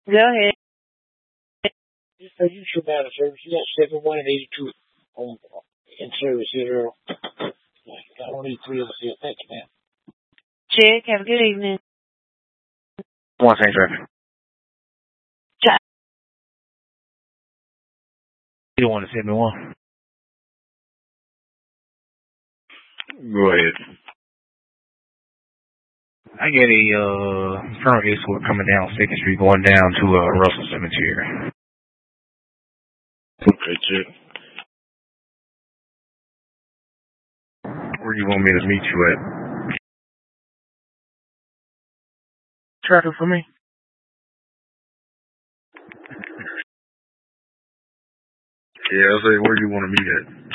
Go ahead. Just so you should out of service. You got 7182 on in service here, Earl. I don't need 3 of us here. Thank you, ma'am. Check. Have a good evening. One same traffic. You don't want to send me one? Go ahead. I get a federal escort coming down 2nd Street going down to Russell Cemetery. Okay, check. Where do you want me to meet you at? Traffic for me? Yeah, I say, where do you want to meet at?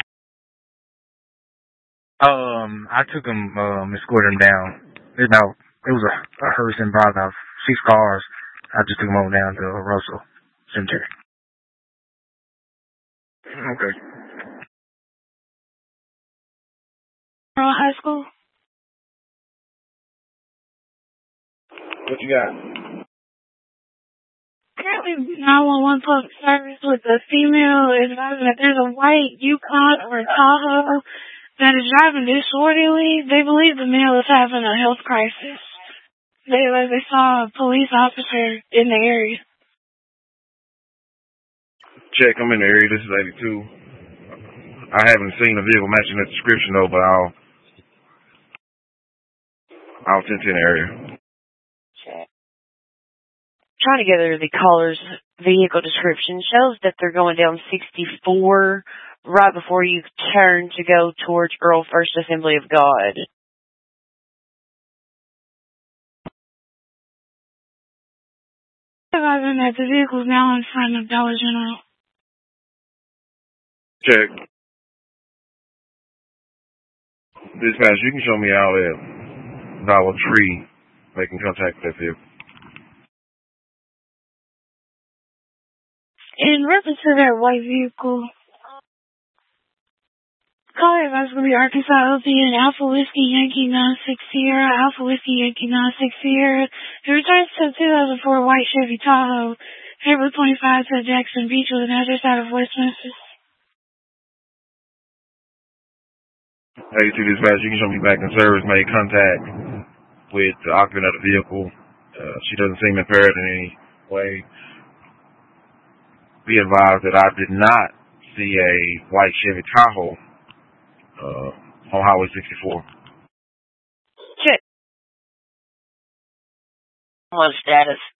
I took him, escorted him down. It was a hearse and brought about 6 cars. I just took him on down to Russell Cemetery. Okay. High school? What you got? Currently 911 public service with a female advising that there's a white Yukon or a Tahoe that is driving disorderly. They believe the male is having a health crisis. They saw a police officer in the area. Check, I'm in the area. This is 82. I haven't seen a vehicle matching that description though, but I'll tend to the area. Check. Trying to gather the caller's vehicle description. Shows that they're going down 64 right before you turn to go towards Earl First Assembly of God. Advising that the vehicle is now in front of Dollar General. Check. Dispatch, you can show me out at Dollar Tree making contact with that vehicle. In reference to that white vehicle, caller advice will be Arkansas OP and Alpha Whiskey Yankee 96 Sierra, Alpha Whiskey Yankee 96 Sierra. It returns to a 2004 white Chevy Tahoe, April 25 to Jackson Beach with an address out of West Memphis. 82 dispatch, you can show me back in service, made contact with the occupant of the vehicle. She doesn't seem impaired in any way. Be advised that I did not see a white Chevy Tahoe on Highway 64. Check. Status.